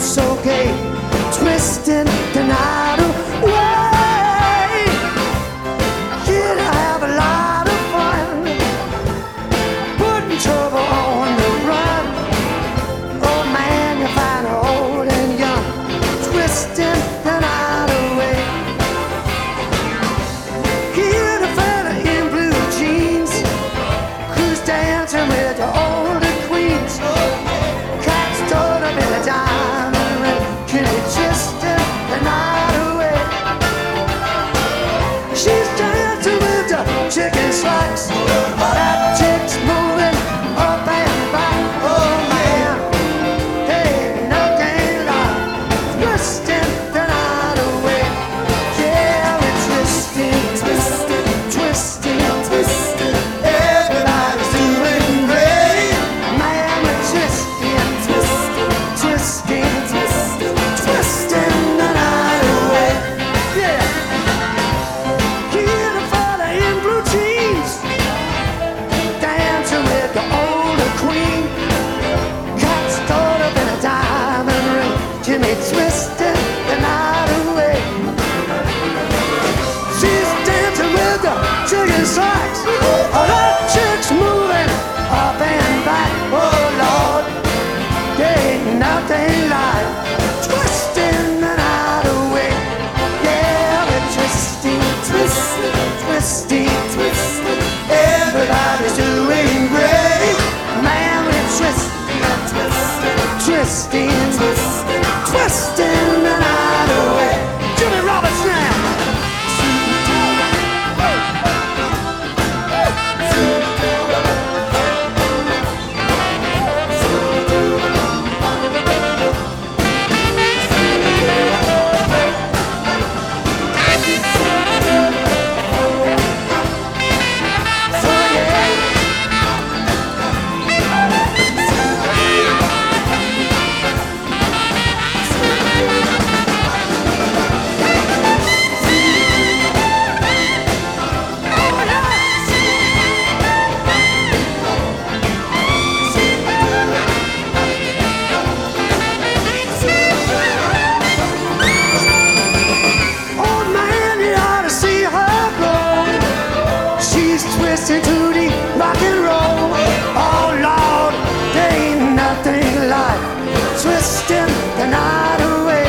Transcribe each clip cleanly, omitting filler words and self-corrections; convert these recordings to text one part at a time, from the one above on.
so gay, twisting the night away. You'd have a lot of fun, putting trouble on the run. Oh man, you find her old and young, twisting the night away. Hear the fella in blue jeans, who's dancing with the older queens. Cats stored up in a diamond ring, can be twisting the night away. She's dancing with the chicken slice, but that chick's moving up and back. Oh man, hey, nothing like twisting the night away. Yeah, we're twisting, twisting, twisting, twisting. Everybody's doing great. Man, we're twisting, twisting, twisting, twisting, twisting the night away. Yeah. Hear the fella in blue jeans, dancing with the older queen. Got stored up in a diamond ring, Jimmy twisting the night away. She's dancing with the chicken socks, oh, that chick's moving up and back. Oh Lord, there ain't nothing like twisting the night away. Yeah, we're twisting, twisting, twisting, twisting. Everybody's doing great. Man, we're twisting, twisting, twisting, twisting, twisting the night away. Jimmy Roberts now. Old man, you ought to see her go. She's twisting to the rock and roll. Oh Lord, there ain't nothing like twisting the night away.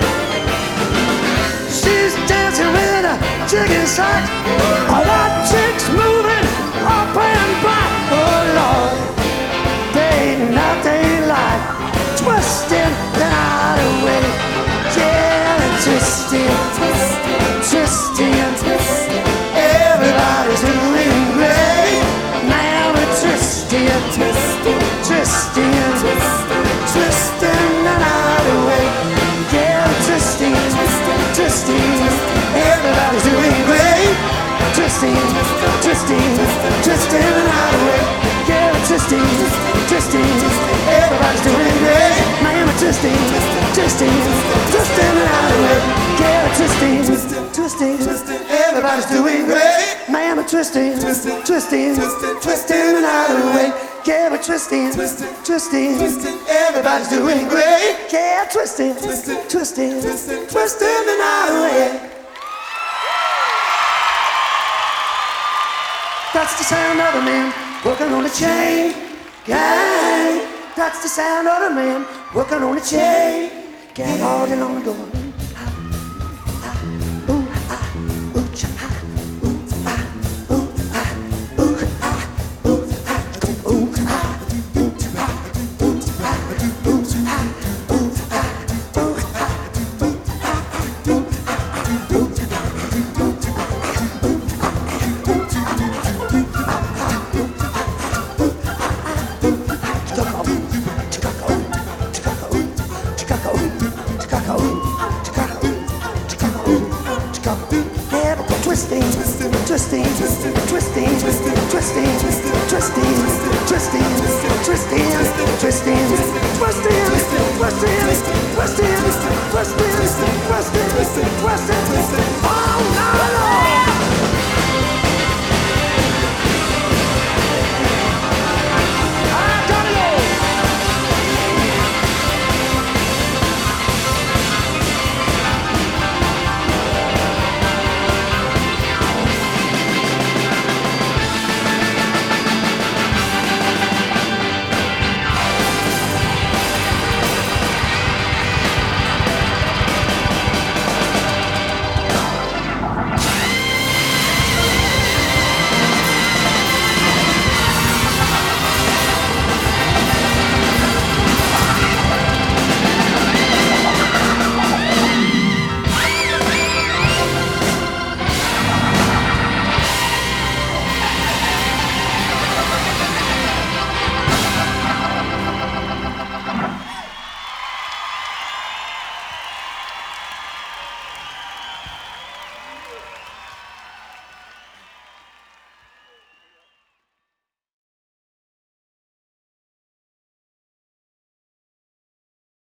She's dancing with a chicken socks, oh, that chick's moving up and back. Oh Lord, there ain't nothing like twisting the night away. Yeah, twisting, twisting, twisting, twisting. Everybody's doing great. Now we're twisting, twisting, twisting, twisting, twisting the night away. Yeah, twisting, twisting, twisting. Everybody's doing great. Twisting, twisting, twisting the night away. Yeah, we're twisting, twisting. Everybody's doing great. Man, we're twisting, twisting, twisting the night away. Yeah, we're twisting, twisting, everybody's doing great. Man, we're twisting, twisting, twisting the night away. Yeah, we're twisting, twisting, everybody's doing great. Yeah, twisting, twisting, twisting the night away. That's the sound of a man working on a chain gang. That's the sound of a man working on a chain gang all day long going. Twisting, twisting, twisting, twisting, twisting, twisting, twisting, twisting, twisting, twisting, twisting, twisting, twisting, twisting, twisting, twisting,